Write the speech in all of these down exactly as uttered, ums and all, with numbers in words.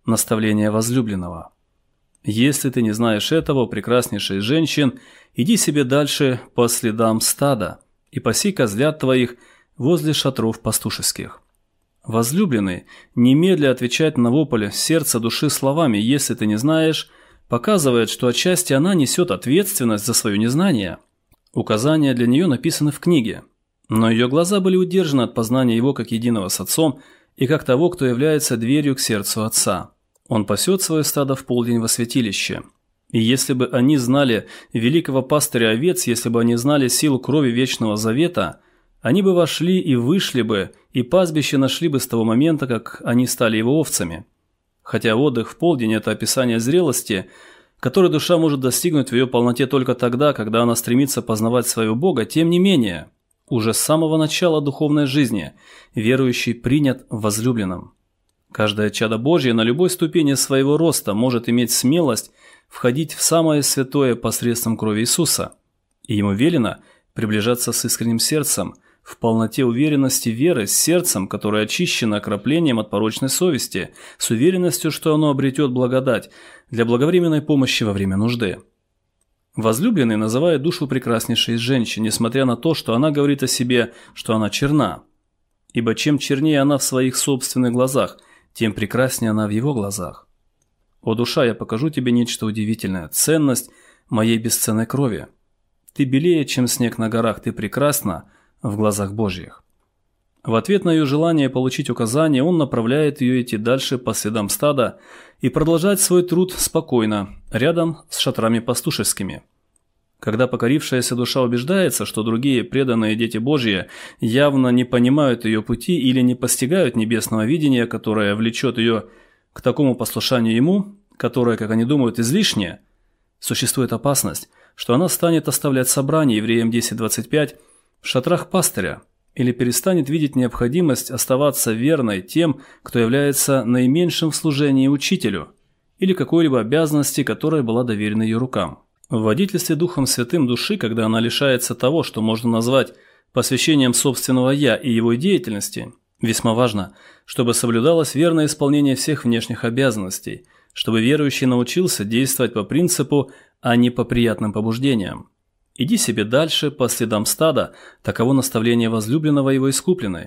наставление возлюбленного. Если ты не знаешь этого, прекраснейшая из женщин, иди себе дальше по следам стада и паси козлят твоих возле шатров пастушеских. Возлюбленный, немедля отвечать на вопль сердца души словами «если ты не знаешь», показывает, что отчасти она несет ответственность за свое незнание. Указания для нее написаны в книге, но ее глаза были удержаны от познания его как единого с Отцом и как того, кто является дверью к сердцу Отца. Он пасет свое стадо в полдень во святилище. И если бы они знали великого пастыря овец, если бы они знали силу крови вечного завета, они бы вошли и вышли бы, и пастбище нашли бы с того момента, как они стали его овцами. Хотя отдых в полдень – это описание зрелости, которой душа может достигнуть в ее полноте только тогда, когда она стремится познавать своего Бога, тем не менее, уже с самого начала духовной жизни верующий принят в возлюбленном. Каждое чадо Божье на любой ступени своего роста может иметь смелость входить в самое святое посредством крови Иисуса, и ему велено приближаться с искренним сердцем, в полноте уверенности веры, с сердцем, которое очищено окроплением от порочной совести, с уверенностью, что оно обретет благодать для благовременной помощи во время нужды. Возлюбленный называет душу прекраснейшей из женщин, несмотря на то, что она говорит о себе, что она черна. Ибо чем чернее она в своих собственных глазах, тем прекраснее она в его глазах. О, душа, я покажу тебе нечто удивительное, ценность моей бесценной крови. Ты белее, чем снег на горах, ты прекрасна в глазах Божьих. В ответ на ее желание получить указания, он направляет ее идти дальше по следам стада и продолжать свой труд спокойно, рядом с шатрами пастушескими. Когда покорившаяся душа убеждается, что другие преданные дети Божьи явно не понимают ее пути или не постигают небесного видения, которое влечет ее к такому послушанию ему, которое, как они думают, излишнее, существует опасность, что она станет оставлять собрание, Евреям десять двадцать пять, в шатрах пастыря, или перестанет видеть необходимость оставаться верной тем, кто является наименьшим в служении учителю, или какой-либо обязанности, которая была доверена ее рукам. В водительстве Духом Святым души, когда она лишается того, что можно назвать посвящением собственного «я» и его деятельности, весьма важно, чтобы соблюдалось верное исполнение всех внешних обязанностей, чтобы верующий научился действовать по принципу, а не по приятным побуждениям. Иди себе дальше по следам стада, таково наставление возлюбленного его искупленной.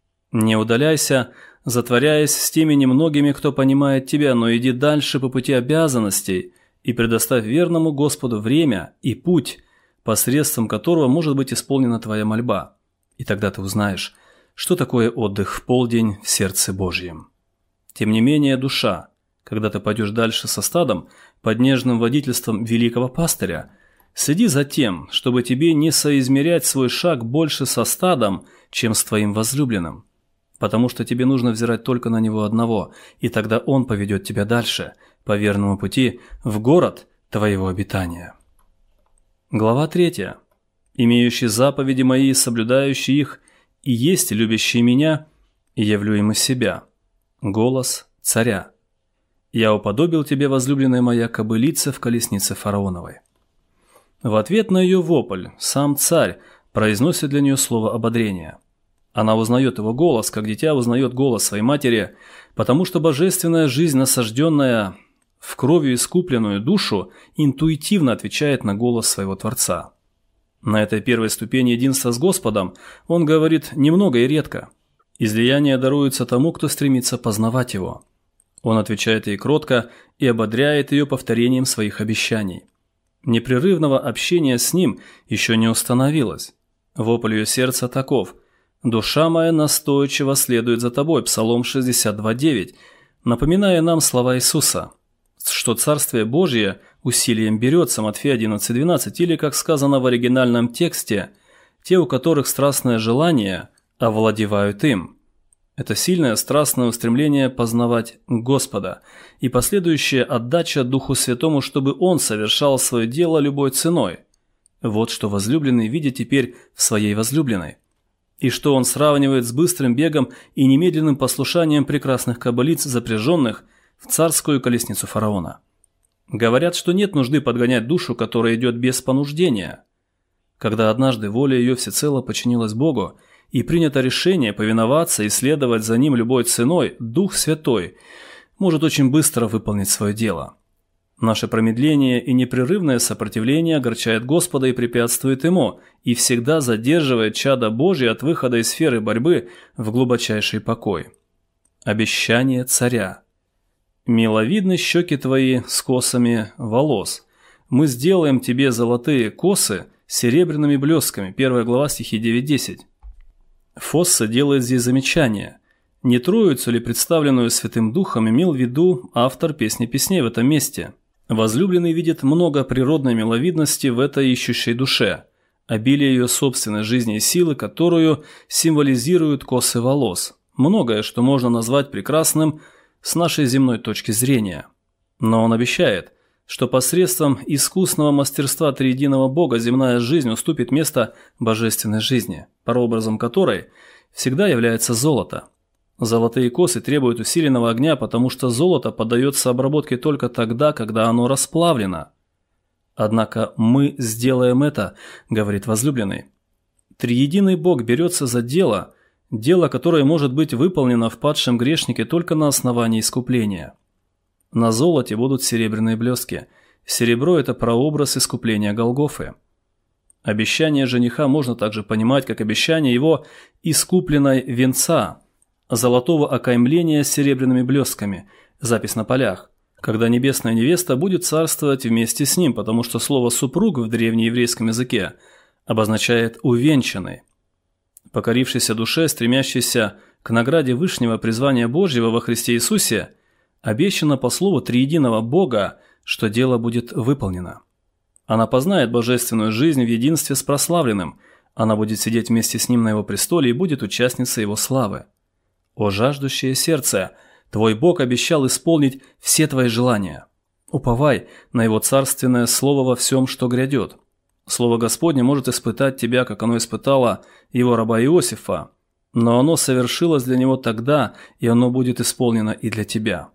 Не удаляйся, затворяясь с теми немногими, кто понимает тебя, но иди дальше по пути обязанностей и предоставь верному Господу время и путь, посредством которого может быть исполнена твоя мольба. И тогда ты узнаешь, что такое отдых в полдень в сердце Божьем. Тем не менее, душа, когда ты пойдешь дальше со стадом, под нежным водительством великого пастыря, следи за тем, чтобы тебе не соизмерять свой шаг больше со стадом, чем с твоим возлюбленным, потому что тебе нужно взирать только на него одного, и тогда он поведет тебя дальше, по верному пути, в город твоего обитания. Глава третья. «Имеющий заповеди мои и соблюдающий их, и есть любящий меня, и явлю ему себя. Голос царя. Я уподобил тебе, возлюбленная моя, кобылица в колеснице фараоновой». В ответ на ее вопль сам царь произносит для нее слово ободрения. Она узнает его голос, как дитя узнает голос своей матери, потому что божественная жизнь, насажденная в кровью искупленную душу, интуитивно отвечает на голос своего Творца. На этой первой ступени единства с Господом он говорит немного и редко. Излияние даруется тому, кто стремится познавать его. Он отвечает ей кротко и ободряет ее повторением своих обещаний. Непрерывного общения с ним еще не установилось. Вопль ее сердца таков: «Душа моя настойчиво следует за тобой», Псалом шестьдесят два девять, напоминая нам слова Иисуса, что Царствие Божье усилием берется, Матфея одиннадцать двенадцать, или, как сказано в оригинальном тексте, «те, у которых страстное желание, овладевают им». Это сильное страстное устремление познавать Господа и последующая отдача Духу Святому, чтобы Он совершал свое дело любой ценой. Вот что возлюбленный видит теперь в своей возлюбленной. И что он сравнивает с быстрым бегом и немедленным послушанием прекрасных кобылиц, запряженных в царскую колесницу фараона. Говорят, что нет нужды подгонять душу, которая идет без понуждения. Когда однажды воля ее всецело подчинилась Богу, и принято решение повиноваться и следовать за Ним любой ценой, Дух Святой может очень быстро выполнить свое дело. Наше промедление и непрерывное сопротивление огорчает Господа и препятствует Ему, и всегда задерживает чадо Божье от выхода из сферы борьбы в глубочайший покой. Обещание царя. «Миловидны щеки твои с косами волос. Мы сделаем тебе золотые косы с серебряными блесками». Первая глава, стихи девять-десять. Фоссе делает здесь замечание. Не Троицу ли, представленную Святым Духом, имел в виду автор «Песни песней» в этом месте? Возлюбленный видит много природной миловидности в этой ищущей душе, обилие ее собственной жизни и силы, которую символизируют косы волос. Многое, что можно назвать прекрасным с нашей земной точки зрения. Но он обещает, что посредством искусного мастерства триединого Бога земная жизнь уступит место божественной жизни, прообразом которой всегда является золото. Золотые косы требуют усиленного огня, потому что золото поддается обработке только тогда, когда оно расплавлено. Однако мы сделаем это, говорит возлюбленный. Триединый Бог берется за дело, дело, которое может быть выполнено в падшем грешнике только на основании искупления. На золоте будут серебряные блески. Серебро – это прообраз искупления Голгофы. Обещание жениха можно также понимать как обещание его искупленной венца, золотого окаймления с серебряными блесками, запись на полях, когда небесная невеста будет царствовать вместе с ним, потому что слово «супруг» в древнееврейском языке обозначает «увенчанный». Покорившейся душе, стремящейся к награде вышнего призвания Божьего во Христе Иисусе, обещано по слову триединого Бога, что дело будет выполнено. Она познает божественную жизнь в единстве с прославленным, она будет сидеть вместе с ним на его престоле и будет участницей его славы. О жаждущее сердце, твой Бог обещал исполнить все твои желания. Уповай на его царственное слово во всем, что грядет. Слово Господне может испытать тебя, как оно испытало его раба Иосифа, но оно совершилось для него тогда, и оно будет исполнено и для тебя.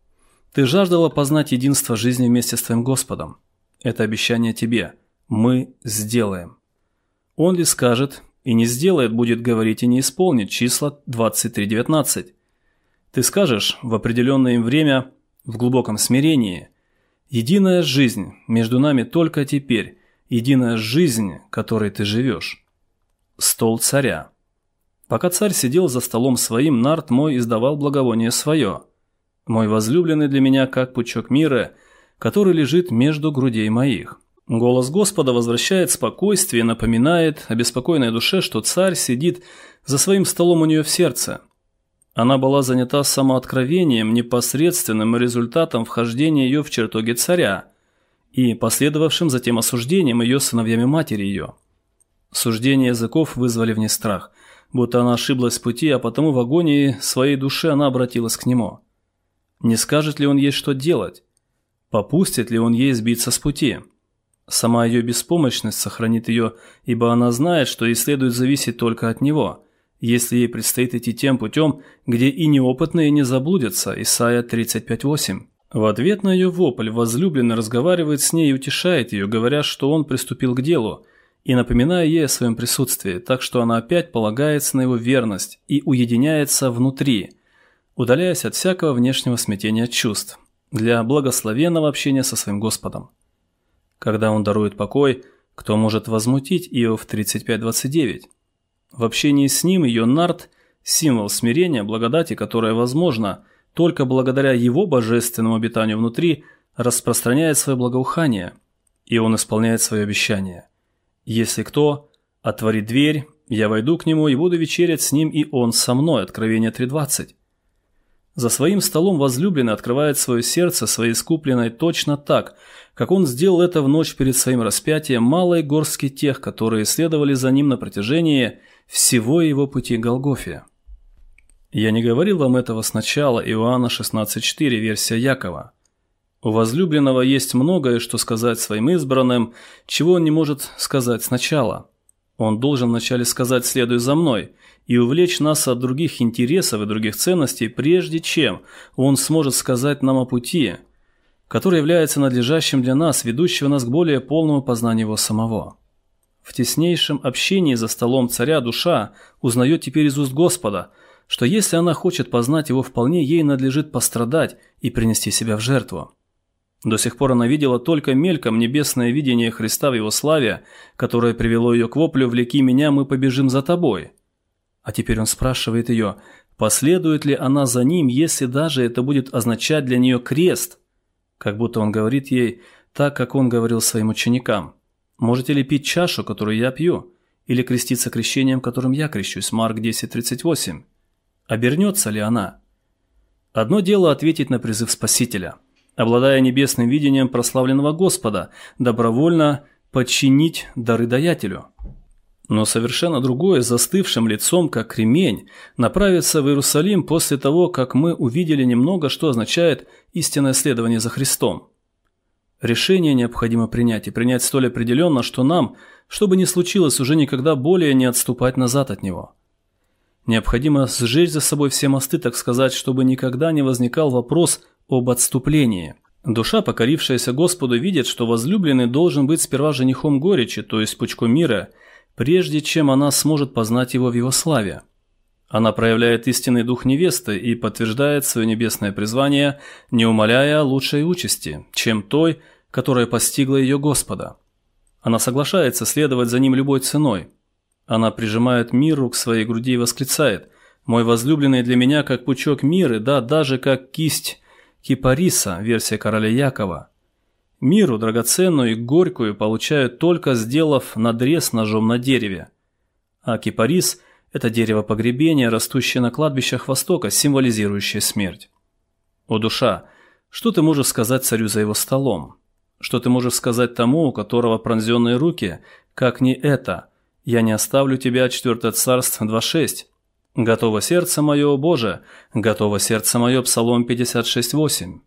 Ты жаждала познать единство жизни вместе с твоим Господом. Это обещание тебе. Мы сделаем. Он ли скажет и не сделает, будет говорить и не исполнит. Числа двадцать три девятнадцать. Ты скажешь в определенное им время в глубоком смирении: «Единая жизнь между нами только теперь, единая жизнь, которой ты живешь». Стол царя. Пока царь сидел за столом своим, нарт мой издавал благовоние свое. Мой возлюбленный для меня, как пучок мира, который лежит между грудей моих. Голос Господа возвращает спокойствие и напоминает обеспокоенной душе, что царь сидит за своим столом у нее в сердце. Она была занята самооткровением, непосредственным результатом вхождения ее в чертоги царя и последовавшим затем осуждением ее сыновьями матери ее. Суждения языков вызвали в ней страх, будто она ошиблась в пути, а потому в агонии своей души она обратилась к нему. Не скажет ли он ей, что делать? Попустит ли он ей сбиться с пути? Сама ее беспомощность сохранит ее, ибо она знает, что ей следует зависеть только от него, если ей предстоит идти тем путем, где и неопытные не заблудятся. Исайя тридцать пять восемь. В ответ на ее вопль возлюбленный разговаривает с ней и утешает ее, говоря, что он приступил к делу, и напоминая ей о своем присутствии, так что она опять полагается на его верность и уединяется внутри, удаляясь от всякого внешнего смятения чувств, для благословенного общения со своим Господом. Когда он дарует покой, кто может возмутить? Иов тридцать пять двадцать девять. В общении с ним ее нарт – символ смирения, благодати, которая возможна только благодаря его божественному обитанию внутри, распространяет свое благоухание, и он исполняет свое обещание. «Если кто отворит дверь, я войду к нему и буду вечерять с ним, и он со мной». Откровение три двадцать. За своим столом возлюбленный открывает свое сердце своей искупленной точно так, как он сделал это в ночь перед своим распятием малой горстки тех, которые следовали за ним на протяжении всего его пути к Голгофе. Я не говорил вам этого сначала, Иоанна шестнадцать четыре, версия Якова. У возлюбленного есть многое, что сказать своим избранным, чего он не может сказать сначала. Он должен вначале сказать «следуй за мной» и увлечь нас от других интересов и других ценностей, прежде чем он сможет сказать нам о пути, который является надлежащим для нас, ведущего нас к более полному познанию его самого. В теснейшем общении за столом царя душа узнает теперь из уст Господа: что если она хочет познать его вполне, ей надлежит пострадать и принести себя в жертву. До сих пор она видела только мельком небесное видение Христа в его славе, которое привело ее к воплю «Влеки меня, мы побежим за тобой». А теперь он спрашивает ее, последует ли она за ним, если даже это будет означать для нее крест, как будто он говорит ей так, как он говорил своим ученикам. «Можете ли пить чашу, которую я пью, или креститься крещением, которым я крещусь?» Марк десять тридцать восемь. Обернется ли она? Одно дело ответить на призыв Спасителя, обладая небесным видением прославленного Господа, добровольно подчинить дары даятелю. Но совершенно другое, застывшим лицом, как кремень, направиться в Иерусалим после того, как мы увидели немного, что означает истинное следование за Христом. Решение необходимо принять, и принять столь определенно, что нам, что бы ни случилось, уже никогда более не отступать назад от него. Необходимо сжечь за собой все мосты, так сказать, чтобы никогда не возникал вопрос об отступлении. Душа, покорившаяся Господу, видит, что возлюбленный должен быть сперва женихом горечи, то есть пучком мира, прежде чем она сможет познать его в его славе. Она проявляет истинный дух невесты и подтверждает свое небесное призвание, не умаляя лучшей участи, чем той, которая постигла ее Господа. Она соглашается следовать за ним любой ценой. Она прижимает миру к своей груди и восклицает: «Мой возлюбленный для меня как пучок миры, да даже как кисть кипариса», версия короля Якова. Миру, драгоценную и горькую, получают только сделав надрез ножом на дереве. А кипарис – это дерево погребения, растущее на кладбищах Востока, символизирующее смерть. О, душа, что ты можешь сказать царю за его столом? Что ты можешь сказать тому, у которого пронзенные руки, как не это? «Я не оставлю тебя», четвёртое Царств два шесть. «Готово сердце мое, о Боже, готово сердце мое», Псалом пятьдесят шесть восемь.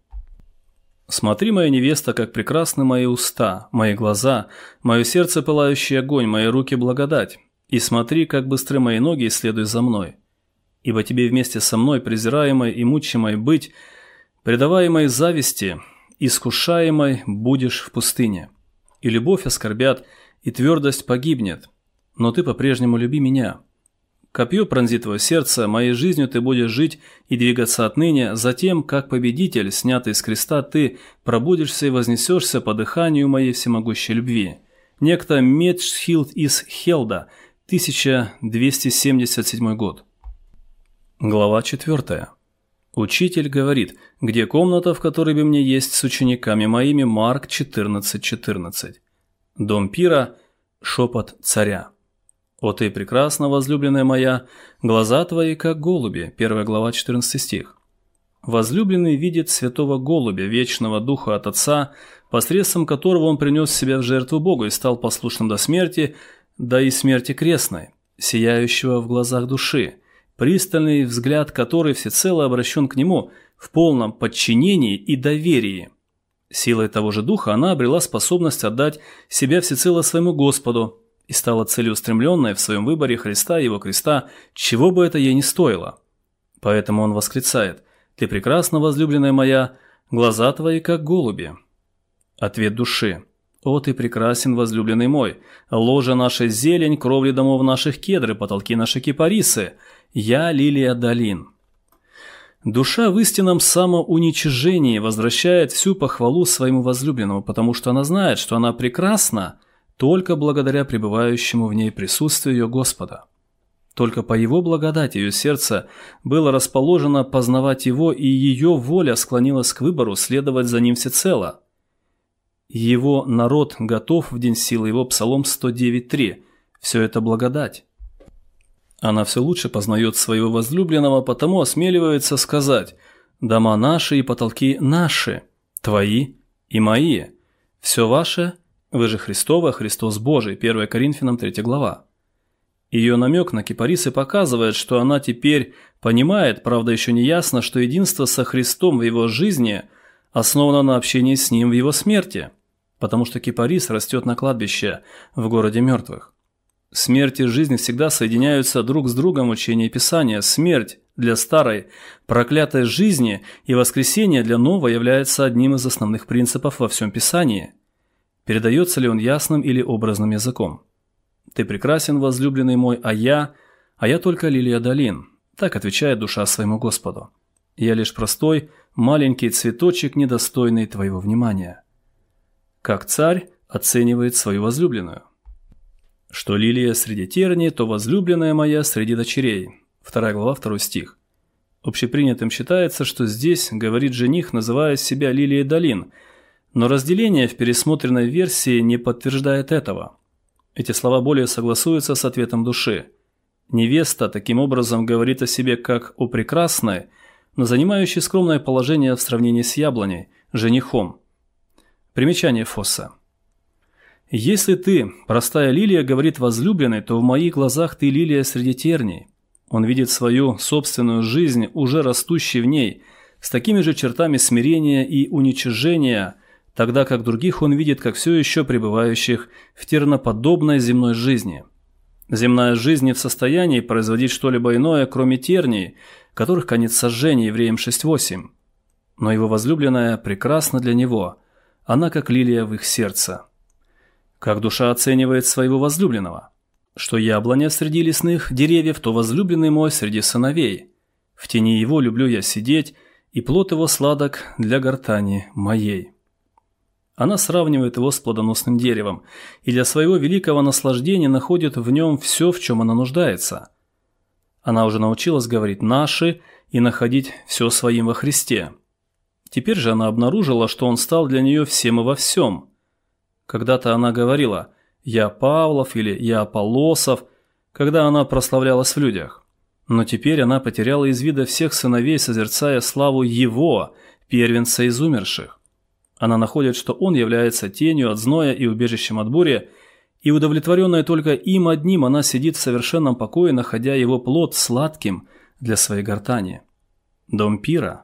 «Смотри, моя невеста, как прекрасны мои уста, мои глаза, мое сердце пылающий огонь, мои руки благодать, и смотри, как быстры мои ноги, и следуй за мной. Ибо тебе вместе со мной, презираемой и мучимой, быть, предаваемой зависти, искушаемой будешь в пустыне. И любовь оскорбят, и твердость погибнет, но ты по-прежнему люби меня. Копье пронзит твое сердце, моей жизнью ты будешь жить и двигаться отныне, затем, как победитель, снятый с креста, ты пробудишься и вознесешься по дыханию моей всемогущей любви». Некто Метшхилд из Хелда, тысяча двести семьдесят седьмой год. Глава четвёртая. Учитель говорит: «Где комната, в которой бы мне есть с учениками моими?» Марк четырнадцать четырнадцать. Дом пира, шепот царя. «О ты прекрасна, возлюбленная моя, глаза твои, как голуби», первая глава, четырнадцатый стих. Возлюбленный видит святого голубя, вечного духа от Отца, посредством которого он принес себя в жертву Богу и стал послушным до смерти, да и смерти крестной, сияющего в глазах души, пристальный взгляд которой всецело обращен к нему в полном подчинении и доверии. Силой того же духа она обрела способность отдать себя всецело своему Господу и стала целеустремленной в своем выборе Христа и его креста, чего бы это ей ни стоило. Поэтому он восклицает: «Ты прекрасна, возлюбленная моя, глаза твои, как голуби». Ответ души: «О, ты прекрасен, возлюбленный мой, ложа наша зелень, кровли домов наших кедры, потолки наши кипарисы, я лилия долин». Душа в истинном самоуничижении возвращает всю похвалу своему возлюбленному, потому что она знает, что она прекрасна только благодаря пребывающему в ней присутствию ее Господа. Только по его благодати ее сердце было расположено познавать его, и ее воля склонилась к выбору следовать за ним всецело. Его народ готов в день силы его, Псалом сто девять три. Все это благодать. Она все лучше познает своего возлюбленного, потому осмеливается сказать: «Дома наши и потолки наши, твои и мои. Все ваше, вы же Христово, Христос Божий», первое Коринфянам третья глава. Ее намек на кипарисы показывает, что она теперь понимает, правда еще не ясно, что единство со Христом в его жизни основано на общении с Ним в его смерти, потому что кипарис растет на кладбище в городе мертвых. Смерть и жизнь всегда соединяются друг с другом в учении Писания. Смерть для старой, проклятой жизни и воскресение для новой является одним из основных принципов во всем Писании. Передается ли он ясным или образным языком? «Ты прекрасен, возлюбленный мой, а я, а я только лилия долин». Так отвечает душа своему Господу. Я лишь простой, маленький цветочек, недостойный твоего внимания. Как царь оценивает свою возлюбленную. Что лилия среди терней, то возлюбленная моя среди дочерей. Вторая глава, второй стих. Общепринятым считается, что здесь говорит жених, называя себя лилией долин, но разделение в пересмотренной версии не подтверждает этого. Эти слова более согласуются с ответом души. Невеста таким образом говорит о себе как о прекрасной, но занимающей скромное положение в сравнении с яблоней, женихом. Примечание Фосса. «Если ты, простая лилия, говорит возлюбленной, то в моих глазах ты лилия среди терней». Он видит свою собственную жизнь, уже растущей в ней, с такими же чертами смирения и уничижения, тогда как других он видит как все еще пребывающих в терноподобной земной жизни. Земная жизнь не в состоянии производить что-либо иное, кроме терней, которых конец сожжения, Евреям шесть восемь. Но его возлюбленная прекрасна для него, она как лилия в их сердце. Как душа оценивает своего возлюбленного? Что яблоня среди лесных деревьев, то возлюбленный мой среди сыновей. В тени его люблю я сидеть, и плод его сладок для гортани моей. Она сравнивает его с плодоносным деревом, и для своего великого наслаждения находит в нем все, в чем она нуждается. Она уже научилась говорить «наши» и находить все своим во Христе. Теперь же она обнаружила, что он стал для нее всем и во всем. Когда-то она говорила «я Павлов» или «я Аполлосов», когда она прославлялась в людях. Но теперь она потеряла из вида всех сыновей, созерцая славу его, первенца из умерших. Она находит, что он является тенью от зноя и убежищем от бури, и удовлетворенная только им одним, она сидит в совершенном покое, находя его плод сладким для своей гортани. Дом пира.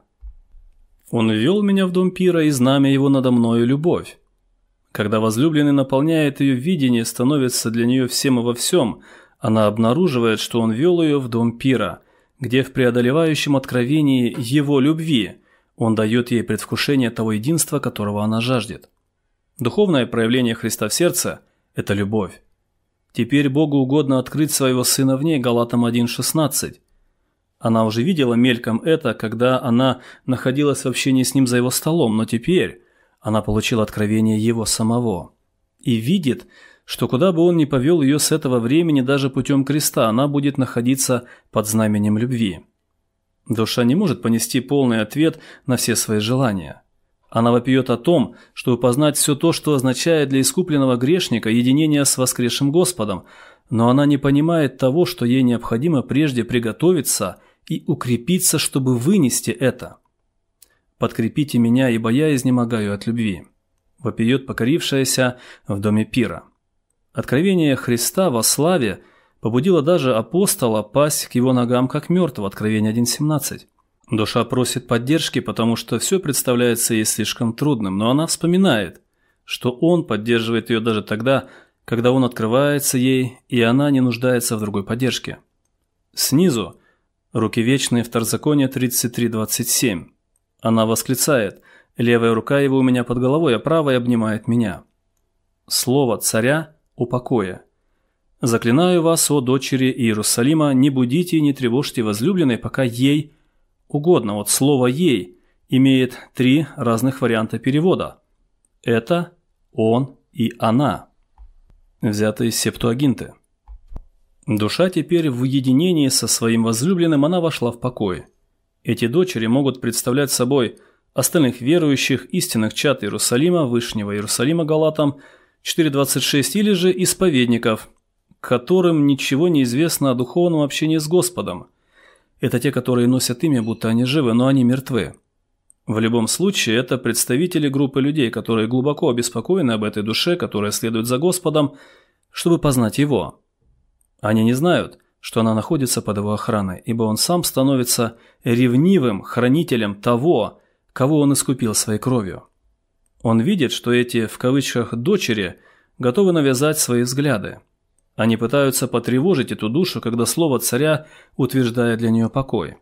Он ввел меня в дом пира, и знамя его надо мною любовь. Когда возлюбленный наполняет ее видение, становится для нее всем и во всем, она обнаруживает, что он вел ее в дом пира, где в преодолевающем откровении его любви он дает ей предвкушение того единства, которого она жаждет. Духовное проявление Христа в сердце – это любовь. Теперь Богу угодно открыть своего Сына в ней, Галатам один шестнадцать. Она уже видела мельком это, когда она находилась в общении с ним за его столом, но теперь она получила откровение его самого. И видит, что куда бы он ни повел ее с этого времени, даже путем креста, она будет находиться под знаменем любви. Душа не может понести полный ответ на все свои желания. Она вопиет о том, чтобы познать все то, что означает для искупленного грешника единение с воскресшим Господом, но она не понимает того, что ей необходимо прежде приготовиться и укрепиться, чтобы вынести это. «Подкрепите меня, ибо я изнемогаю от любви», вопиет покорившаяся в доме пира. Откровение Христа во славе побудило даже апостола пасть к его ногам как мертвого, Откровение один семнадцать. Душа просит поддержки, потому что все представляется ей слишком трудным, но она вспоминает, что он поддерживает ее даже тогда, когда он открывается ей, и она не нуждается в другой поддержке. Снизу руки вечные, Второзаконие тридцать три двадцать семь. Она восклицает: «Левая рука его у меня под головой, а правая обнимает меня». Слово царя о покое. «Заклинаю вас, о дочери Иерусалима, не будите и не тревожьте возлюбленной, пока ей угодно». Вот слово «ей» имеет три разных варианта перевода. Это, он и она, взятые из Септуагинты. Душа теперь в уединении со своим возлюбленным, она вошла в покой. Эти дочери могут представлять собой остальных верующих, истинных чад Иерусалима, Вышнего Иерусалима, Галатам четыре двадцать шесть, или же исповедников, которым ничего не известно о духовном общении с Господом. Это те, которые носят имя, будто они живы, но они мертвы. В любом случае, это представители группы людей, которые глубоко обеспокоены об этой душе, которая следует за Господом, чтобы познать Его. Они не знают, что она находится под Его охраной, ибо Он сам становится ревнивым хранителем того, кого Он искупил своей кровью. Он видит, что эти, в кавычках, «дочери» готовы навязать свои взгляды. Они пытаются потревожить эту душу, когда слово царя утверждает для нее покой.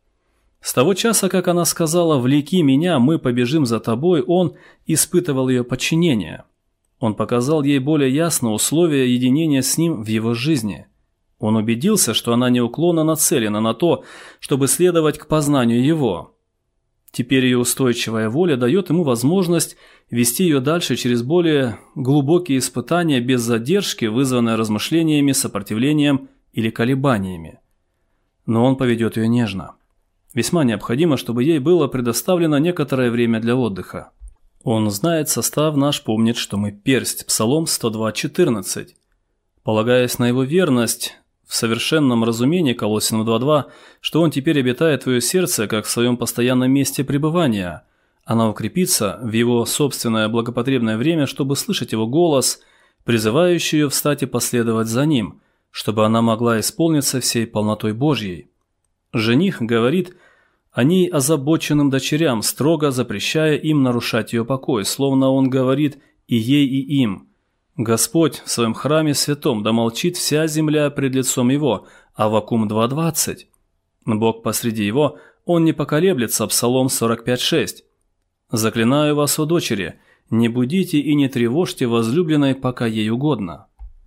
С того часа, как она сказала «влеки меня, мы побежим за тобой», он испытывал ее подчинение. Он показал ей более ясно условия единения с ним в его жизни. Он убедился, что она неуклонно нацелена на то, чтобы следовать к познанию Его. Теперь ее устойчивая воля дает ему возможность вести ее дальше через более глубокие испытания без задержки, вызванные размышлениями, сопротивлением или колебаниями. Но он поведет ее нежно. Весьма необходимо, чтобы ей было предоставлено некоторое время для отдыха. Он знает состав наш, помнит, что мы персть. Псалом сто два четырнадцать. Полагаясь на его верность, в совершенном разумении Колоссянам два два, что он теперь обитает в твое сердце, как в своем постоянном месте пребывания, она укрепится в его собственное благопотребное время, чтобы слышать его голос, призывающий ее встать и последовать за ним, чтобы она могла исполниться всей полнотой Божьей. Жених говорит о ней озабоченным дочерям, строго запрещая им нарушать ее покой, словно он говорит и ей, и им: «Господь в своем храме святом, да молчит вся земля пред лицом его». Аввакум два двадцать. Бог посреди его, он не поколеблется. Псалом сорок пять шесть. «Заклинаю вас, о дочери, не будите и не тревожьте возлюбленной, пока ей угодно».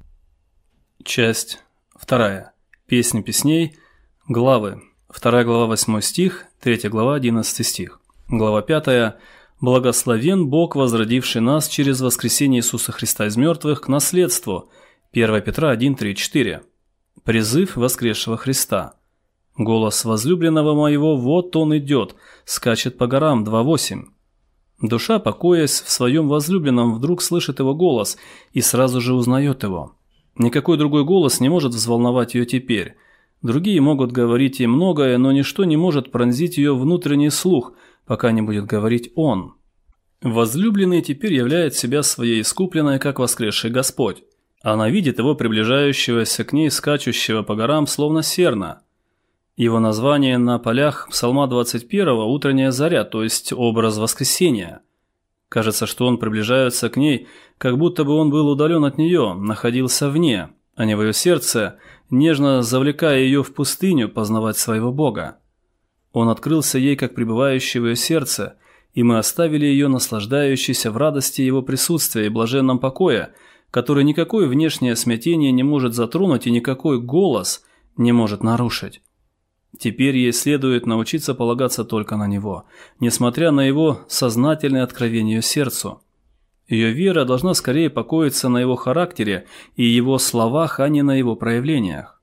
Часть вторая. Песни песней. Главы. Вторая глава восьмой стих, третья глава одиннадцатый стих. Глава пятая. «Благословен Бог, возродивший нас через воскресение Иисуса Христа из мертвых к наследству». первое Петра один три четыре. Призыв воскресшего Христа. «Голос возлюбленного моего, вот он идет, скачет по горам». два восемь. Душа, покоясь в своем возлюбленном, вдруг слышит его голос и сразу же узнает его. Никакой другой голос не может взволновать ее теперь. Другие могут говорить ей многое, но ничто не может пронзить ее внутренний слух, пока не будет говорить он. Возлюбленный теперь являет себя своей искупленной, как воскресший Господь. Она видит его приближающегося к ней, скачущего по горам, словно серна. Его название на полях Псалма двадцать первого «Утренняя заря», то есть образ воскресения. Кажется, что он приближается к ней, как будто бы он был удален от нее, находился вне, а не в ее сердце, нежно завлекая ее в пустыню познавать своего Бога. Он открылся ей, как пребывающий в ее сердце, и мы оставили ее, наслаждающейся в радости его присутствия и блаженном покое, который никакое внешнее смятение не может затронуть и никакой голос не может нарушить. Теперь ей следует научиться полагаться только на него, несмотря на его сознательное откровение сердцу. Ее вера должна скорее покоиться на его характере и его словах, а не на его проявлениях.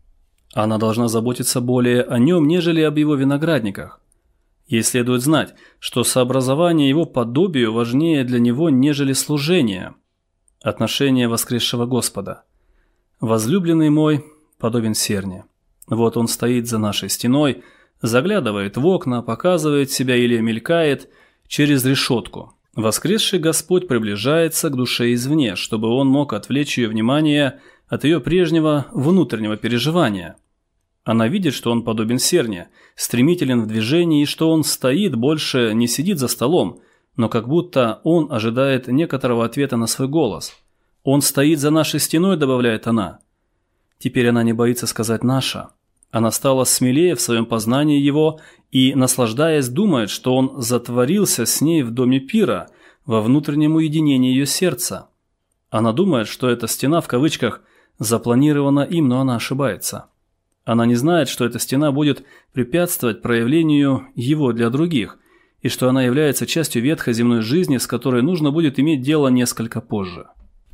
Она должна заботиться более о нем, нежели об его виноградниках. Ей следует знать, что сообразование его подобию важнее для него, нежели служение. Отношение воскресшего Господа. «Возлюбленный мой подобен серне. Вот он стоит за нашей стеной, заглядывает в окна, показывает себя или мелькает через решетку. Воскресший Господь приближается к душе извне, чтобы он мог отвлечь ее внимание от ее прежнего внутреннего переживания. Она видит, что он подобен серне, стремителен в движении, и что он стоит, больше не сидит за столом, но как будто он ожидает некоторого ответа на свой голос. «Он стоит за нашей стеной», — добавляет она. Теперь она не боится сказать «наша». Она стала смелее в своем познании его и, наслаждаясь, думает, что он затворился с ней в доме пира, во внутреннем уединении ее сердца. Она думает, что эта стена, в кавычках, запланирована им, но она ошибается. Она не знает, что эта стена будет препятствовать проявлению его для других, и что она является частью ветхой земной жизни, с которой нужно будет иметь дело несколько позже.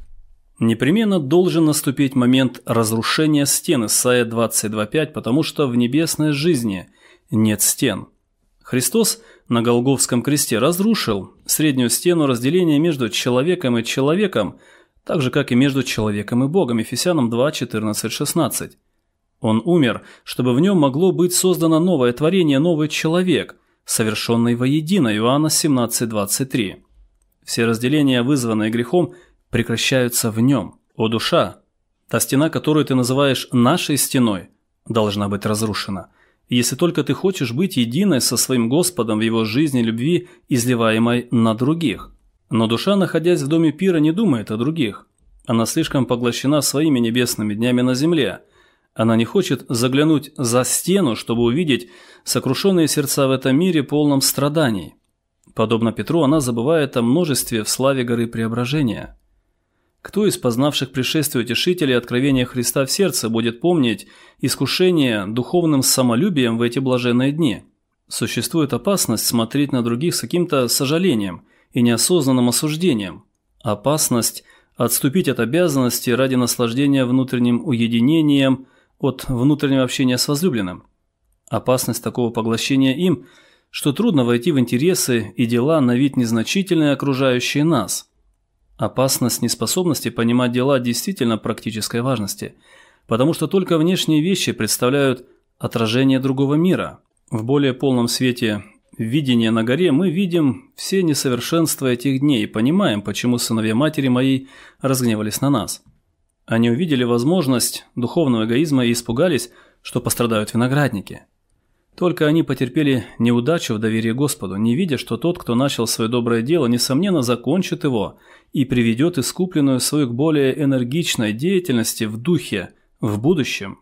Непременно должен наступить момент разрушения стен, Исайя двадцать два пять, потому что в небесной жизни нет стен. Христос на Голгофском кресте разрушил среднюю стену разделения между человеком и человеком, так же, как и между человеком и Богом, Ефесянам два четырнадцать шестнадцать. Он умер, чтобы в нем могло быть создано новое творение, новый человек, совершенный воедино, Иоанна семнадцать двадцать три. Все разделения, вызванные грехом, прекращаются в нем. О душа, та стена, которую ты называешь нашей стеной, должна быть разрушена, если только ты хочешь быть единой со своим Господом в его жизни любви, изливаемой на других. Но душа, находясь в доме пира, не думает о других. Она слишком поглощена своими небесными днями на земле. Она не хочет заглянуть за стену, чтобы увидеть сокрушенные сердца в этом мире, полном страданий. Подобно Петру, она забывает о множестве в славе горы Преображения. Кто из познавших пришествие Утешителя и откровения Христа в сердце будет помнить искушение духовным самолюбием в эти блаженные дни? Существует опасность смотреть на других с каким-то сожалением и неосознанным осуждением. Опасность отступить от обязанности ради наслаждения внутренним уединением от внутреннего общения с возлюбленным. Опасность такого поглощения им, что трудно войти в интересы и дела на вид незначительные окружающие нас. Опасность неспособности понимать дела действительно практической важности, потому что только внешние вещи представляют отражение другого мира. В более полном свете видения на горе мы видим все несовершенства этих дней и понимаем, почему сыновья матери моей разгневались на нас. Они увидели возможность духовного эгоизма и испугались, что пострадают виноградники. Только они потерпели неудачу в доверии Господу, не видя, что тот, кто начал свое доброе дело, несомненно закончит его и приведет искупленную свою к более энергичной деятельности в духе, в будущем.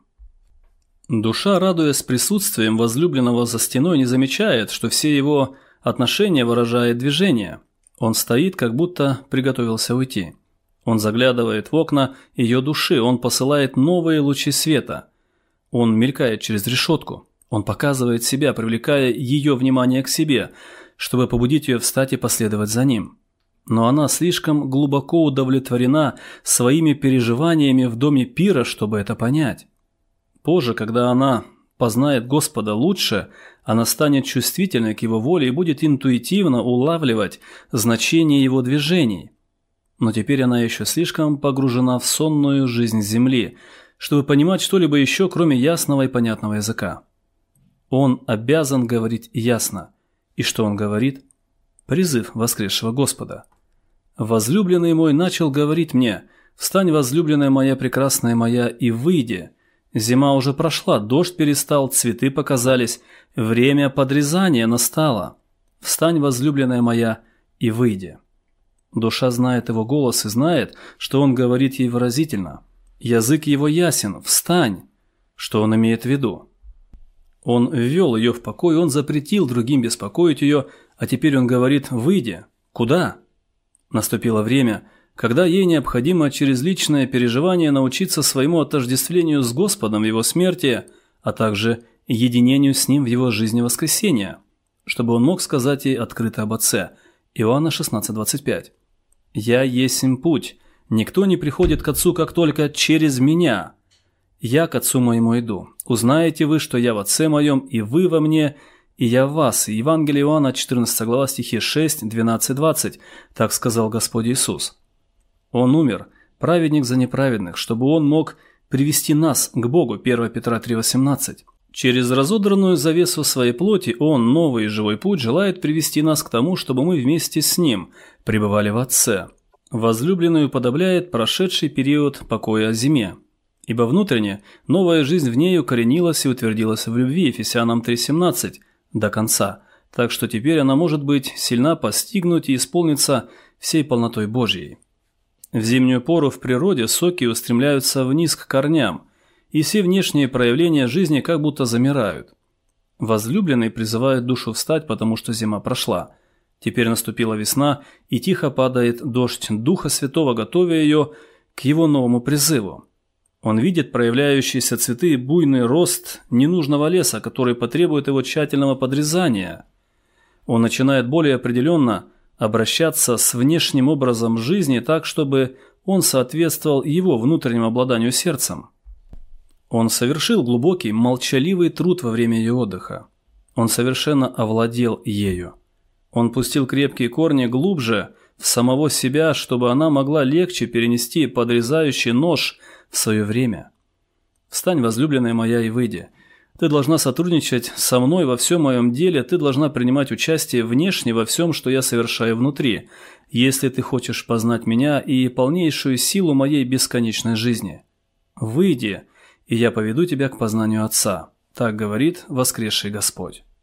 Душа, радуясь присутствием возлюбленного за стеной, не замечает, что все его отношения выражает движение. Он стоит, как будто приготовился уйти. Он заглядывает в окна ее души, он посылает новые лучи света. Он мелькает через решетку. Он показывает себя, привлекая ее внимание к себе, чтобы побудить ее встать и последовать за ним. Но она слишком глубоко удовлетворена своими переживаниями в доме пира, чтобы это понять. Позже, когда она познает Господа лучше, она станет чувствительной к Его воле и будет интуитивно улавливать значение Его движений. Но теперь она еще слишком погружена в сонную жизнь земли, чтобы понимать что-либо еще, кроме ясного и понятного языка. Он обязан говорить ясно. И что он говорит? Призыв воскресшего Господа. «Возлюбленный мой начал говорить мне: встань, возлюбленная моя, прекрасная моя, и выйди. Зима уже прошла, дождь перестал, цветы показались, время подрезания настало. Встань, возлюбленная моя, и выйди». Душа знает его голос и знает, что он говорит ей выразительно. Язык его ясен: «Встань!» Что он имеет в виду? Он ввел ее в покой, он запретил другим беспокоить ее, а теперь он говорит: «Выйди». Куда? Наступило время, когда ей необходимо через личное переживание научиться своему отождествлению с Господом в Его смерти, а также единению с Ним в Его жизни воскресения, чтобы он мог сказать ей открыто об Отце. Иоанна шестнадцать двадцать пять. «Я есмь путь, никто не приходит к Отцу, как только через Меня. Я к Отцу моему иду. Узнаете вы, что я в Отце моем, и вы во мне, и я в вас». Евангелие Иоанна, четырнадцатая глава, стихи шесть, двенадцать, двадцать. Так сказал Господь Иисус. Он умер, праведник за неправедных, чтобы Он мог привести нас к Богу. первое Петра три восемнадцать. Через разодранную завесу своей плоти Он, новый и живой путь, желает привести нас к тому, чтобы мы вместе с Ним пребывали в Отце. Возлюбленную подобляет прошедший период покоя о зиме. Ибо внутренне новая жизнь в ней укоренилась и утвердилась в любви, Ефесянам три семнадцать, до конца, так что теперь она может быть сильна постигнуть и исполниться всей полнотой Божьей. В зимнюю пору в природе соки устремляются вниз к корням, и все внешние проявления жизни как будто замирают. Возлюбленный призывает душу встать, потому что зима прошла. Теперь наступила весна, и тихо падает дождь Духа Святого, готовя ее к его новому призыву. Он видит проявляющиеся цветы и буйный рост ненужного леса, который потребует его тщательного подрезания. Он начинает более определенно обращаться с внешним образом жизни так, чтобы он соответствовал его внутреннему обладанию сердцем. Он совершил глубокий, молчаливый труд во время ее отдыха. Он совершенно овладел ею. Он пустил крепкие корни глубже в самого себя, чтобы она могла легче перенести подрезающий нож в свое время. «Встань, возлюбленная моя, и выйди. Ты должна сотрудничать со мной во всем моем деле, ты должна принимать участие внешне во всем, что я совершаю внутри, если ты хочешь познать меня и полнейшую силу моей бесконечной жизни. Выйди, и я поведу тебя к познанию Отца», так говорит воскресший Господь.